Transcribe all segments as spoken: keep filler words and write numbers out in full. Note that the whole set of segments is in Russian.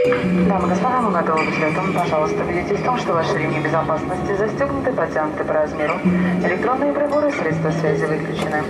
Дамы и господа, мы готовы к взлету. Пожалуйста, убедитесь в том, что ваши ремни безопасности застегнуты, потянуты по размеру. Электронные приборы, средства связи выключены.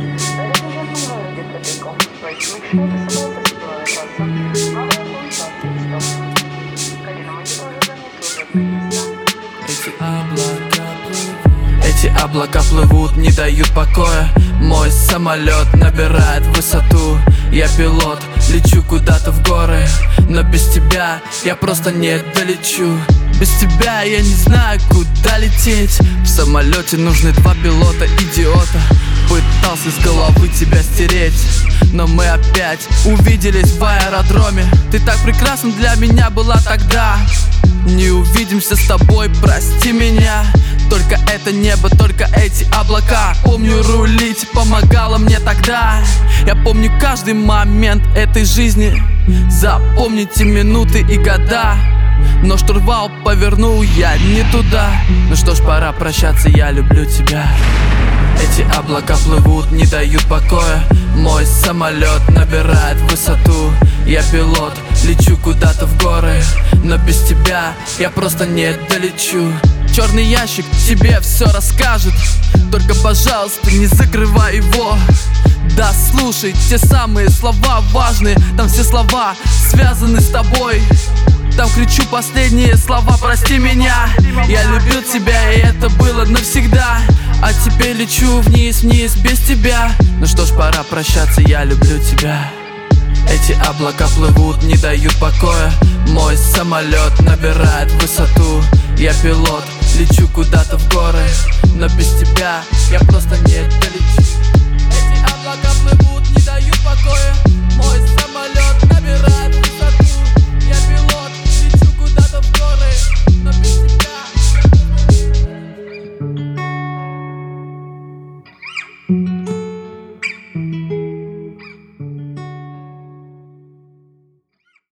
Эти облака плывут, эти облака плывут, не дают покоя. Мой самолет набирает высоту. Я пилот, лечу куда-то в горы, но без тебя я просто не долечу. Без тебя я не знаю, куда лететь. В самолете нужны два пилота, идиота. Пытался с головы тебя стереть, но мы опять увиделись в аэродроме. Ты так прекрасна для меня была тогда. Не увидимся с тобой, прости меня. Только это небо, только эти облака. Помню, рулить помогало мне тогда. Я помню каждый момент этой жизни. Запомните минуты и года. Но штурвал повернул я не туда. Ну что ж, пора прощаться, я люблю тебя. Эти облака плывут, не дают покоя. Мой самолет набирает высоту. Я пилот, лечу куда-то в горы, но без тебя я просто не долечу. Черный ящик тебе все расскажет, только, пожалуйста, не закрывай его. Да, слушай, те самые слова важные. Там все слова связаны с тобой. Там кричу последние слова: прости меня. Я любил тебя, и это было навсегда. А теперь лечу вниз, вниз без тебя. Ну что ж, пора прощаться, я люблю тебя. Эти облака плывут, не дают покоя. Мой самолет набирает высоту. Я пилот, лечу куда-то в горы, но без тебя я просто не долечу.